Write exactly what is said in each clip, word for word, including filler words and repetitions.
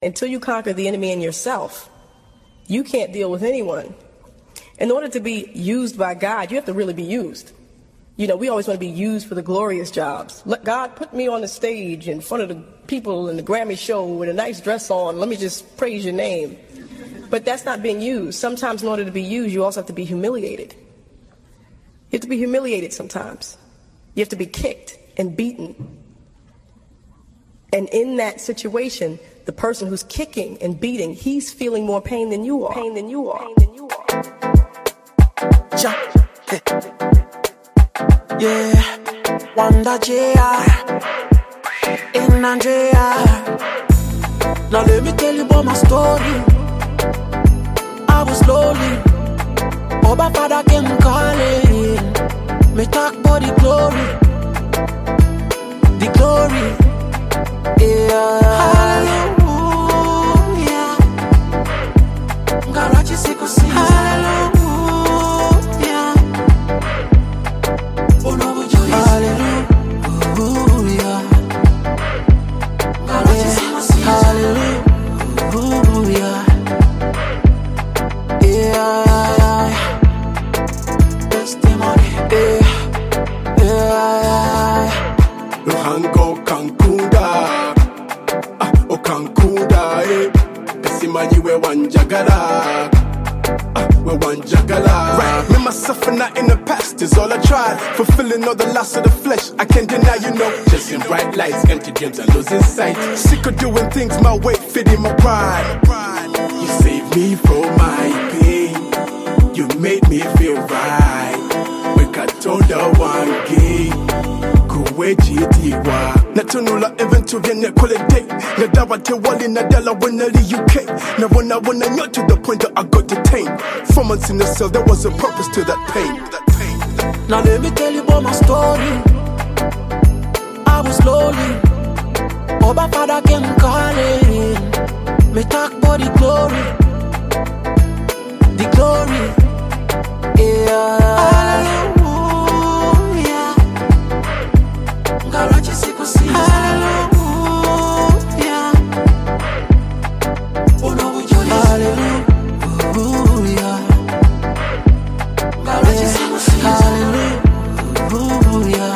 Until you conquer the enemy in yourself, you can't deal with anyone. In order to be used by God, you have to really be used. You know, we always want to be used for the glorious jobs. Let God put me on the stage in front of the people in the Grammy show with a nice dress on. Let me just praise your name. But that's not being used. Sometimes in order to be used, you also have to be humiliated. You have to be humiliated sometimes. You have to be kicked and beaten. And in that situation, the person who's kicking and beating, he's feeling more pain than you are. Pain than you are. Pain than you are. Yeah, Wanda J R in Andrea. Now let me tell you about my story. I was lonely. Oba Father came calling. Me talk about the glory, the glory. Yeah. Hallelujah. Garachi siko si. Hallelujah. Oh no, would you hallelujah. Garachi siko si. Hallelujah. Yeah. Testimony. Yeah. Yeah. Luhango Kankunda. O Kankunda, eh. Kasimanyi we wanjagala, ah, we wanjagala. Right, me myself and not in the past is all I tried. Fulfilling all the lusts of the flesh, I can't deny, you know. Chasing bright lights, empty dreams, and losing sight. Sick of doing things my way, fitting my pride. You saved me from my pain. You made me feel right. We got told the one game. Na tunula even to the nekolete. Na dawa te wali na dala wena li U K. Na wana wana nyo to the point that I got detained. Four months in the cell, there was a purpose to that pain. That pain. Now let me tell you about my story. I was lonely. Oba Father came calling. Me talk about the glory, the glory. Yeah. Garachi siko si. Hallelujah. Oh no, would you hallelujah. Garachi siko si. Hallelujah.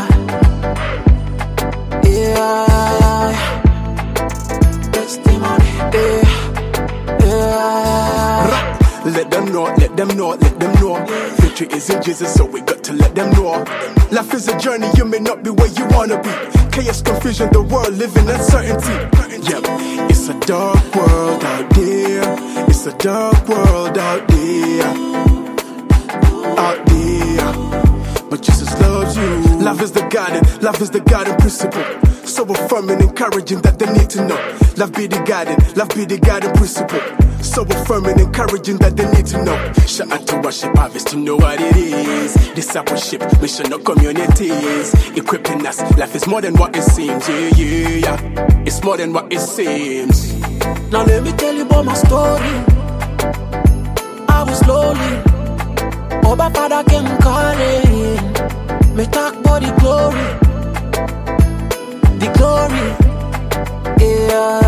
Yeah. Testimony. Yeah. Yeah. Let them know, let them know, let them know. Victory is in Jesus, so we got to let them know. Life is a journey, you may not be where you wanna be. Chaos, confusion, the world living uncertainty. Yeah, it's a dark world out there. It's a dark world out there. Out there. But Jesus loves you. Love is the guiding, love is the guiding principle. So affirming, encouraging that they need to know. Love be the guiding, love be the guiding principle. So affirming, encouraging that they need to know. Shout out to worship harvest to know what it is. Discipleship, missional communities. Equipping us, life is more than what it seems. Yeah, yeah, yeah. It's more than what it seems. Now let me tell you about my story. I was lonely. Oba Father came calling. Me talk about the glory, the glory. Yeah.